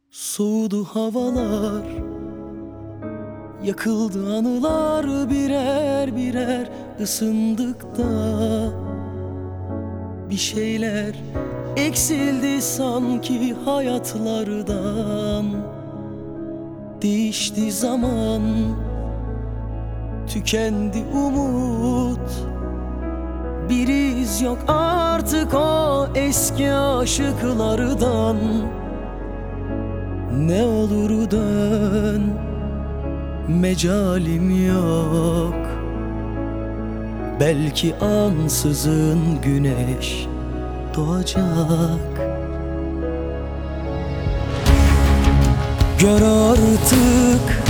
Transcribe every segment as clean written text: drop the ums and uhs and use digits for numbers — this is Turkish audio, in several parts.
Soğudu havalar, yakıldı anılar, birer birer ısındık da bir şeyler eksildi sanki hayatlardan. Değişti zaman, tükendi umut, bir iz yok artık o eski aşıklardan. Ne olur dön, mecalim yok. Belki ansızın güneş doğacak. Gör artık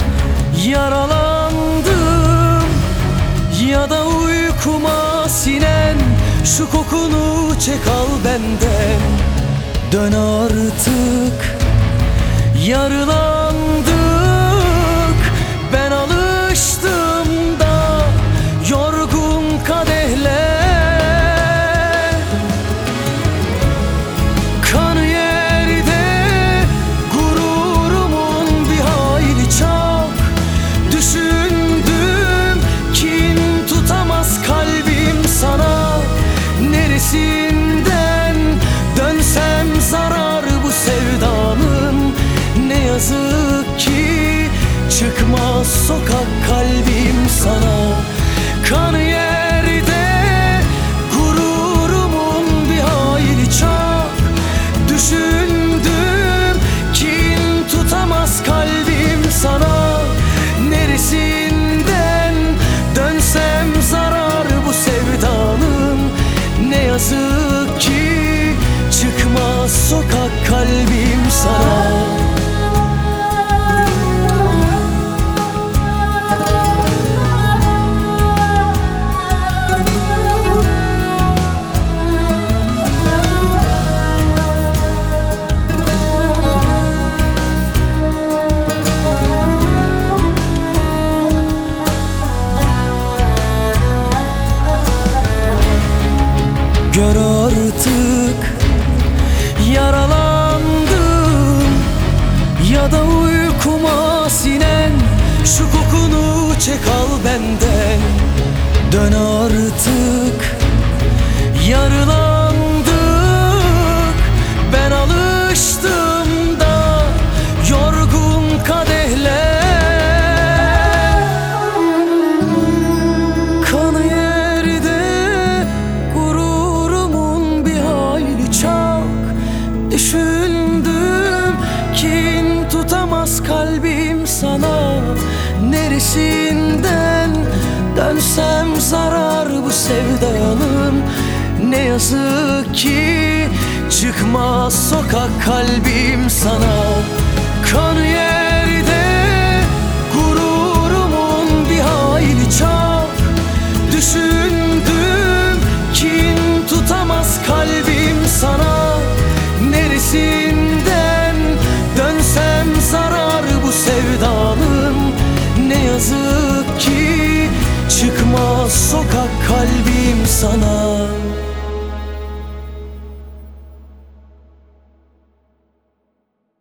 yaralandım, ya da uykuma sinen şu kokunu çek al benden. Dön artık, yarılandık, ben alıştım da yorgun kadehler. Kanı yerde gururumun bir hayli çok. Düşündüm, kin tutamaz kalbim sana. Neresinden dönsem zarar bu sevdanın. Ne yazık ki çıkmaz sokak kalbim sana. Kanı yerde gururumun bir hayli çok. Düşündüm, kin tutamaz kalbim sana. Neresinden dönsem zarar bu sevdanın. Ne yazık ki çıkmaz sokak kalbim sana. Gör artık yaralandım, ya da uykuma sinen şu kokunu çek al benden. Dön artık, yarılandık, ben alıştım da yorgun kadehler. Kanı yerde gururumun bir hayli çok. Düşündüm, kin tutamaz kalbim sana. Neresinden dönsem zarar bu sevdanın. Ne yazık ki çıkmaz sokak kalbim sana. Kanı yerde gururumun bir hayli çok. Düşündüm, kin tutamaz kalbim sana. Neresinden dönsem zarar bu sevdanın. Ne yazık ki çıkmaz sokak kalbim sana.